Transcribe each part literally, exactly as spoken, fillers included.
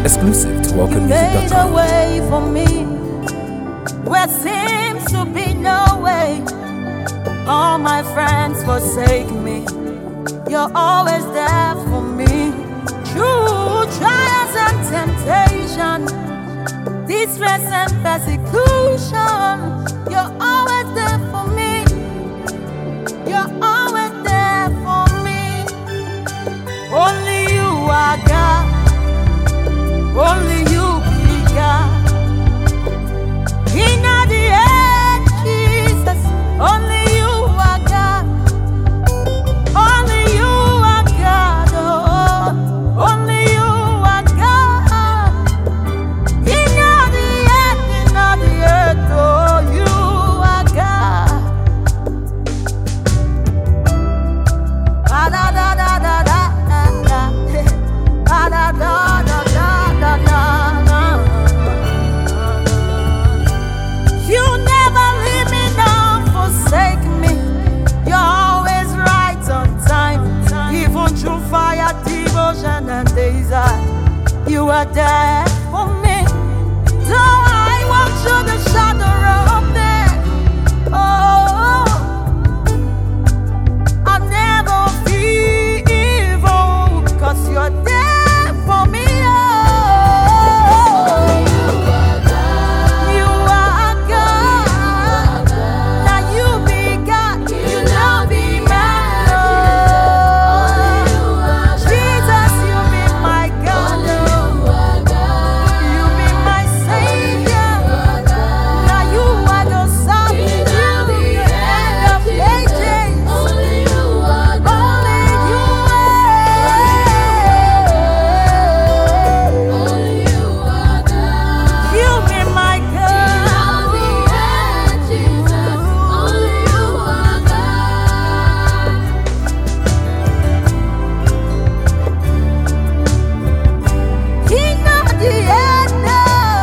Exclusive to welcome music dot made com. a way for me where seems to be no way. All my friends forsake me. You're always there for me. Through trials and temptation, distress and persecution, you're always there for me. You're always there for me. Only you are God. Only you be God. In the end, Jesus, only you are God. Only you are God. Oh, only you are God. In the end, in the end, oh, you are God. Ah, da, da, da, da, da, da, da. Ah, da, da, da, da, da, da. You never leave me nor forsake me. You're always right on time. Even through fire, devotion, and desire, you are there for me. Though I walk through the shadow of death, oh, I'll never fear evil, 'cause you're there for me. Oh, you are God. Now you be God. You know be man. Jesus, you be my God. You be my Savior. Now you are the Son. You the end of ages. Only you are God. You be my God. King of the end, no.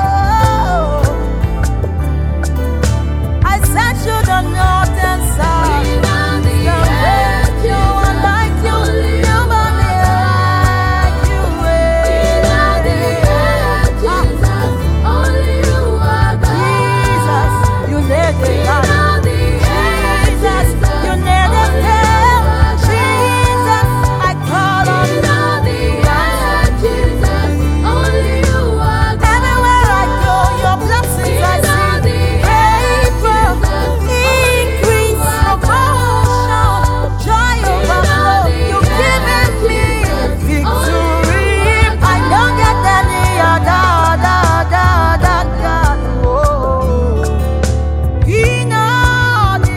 I sent you the north and south. The way you are like you, nobody like you. Jesus, you let it out. Jesus, you let it down. Jesus, I call on you. Everywhere I go, your blessings I see. Favor, increase, promotion, joy overflow. You've given me victory. I don't get any other, other, other, other God. Oh, in all the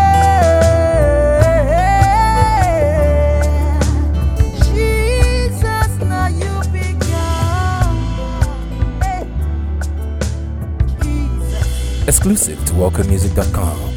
air. Jesus, now you be God. Hey. Jesus. Exclusive to welcome music dot com.